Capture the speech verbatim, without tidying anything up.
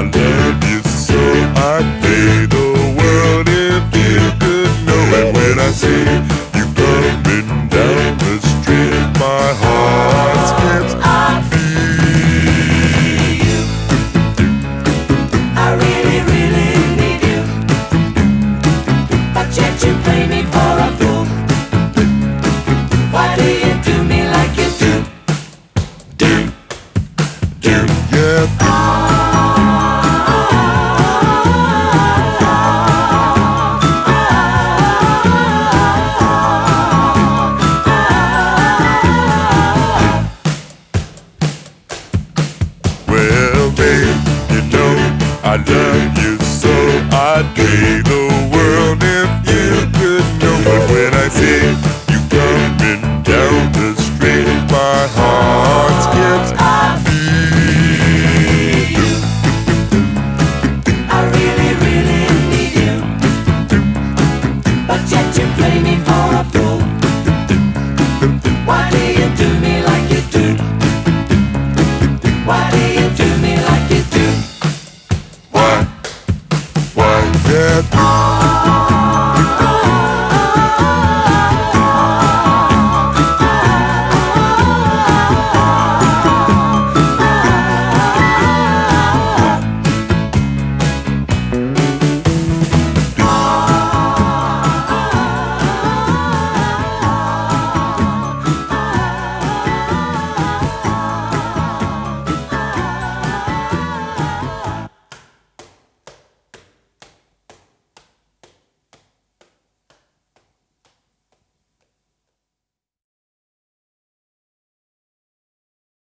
I love you so I'd pay the world if you could know it. When I see you coming down the street, my heart skips a beat. I really, really need you, but yet you play me for a fool. Why do you do me like you do? Do, do, yeah. Well, babe, you know I love you so I'd pay the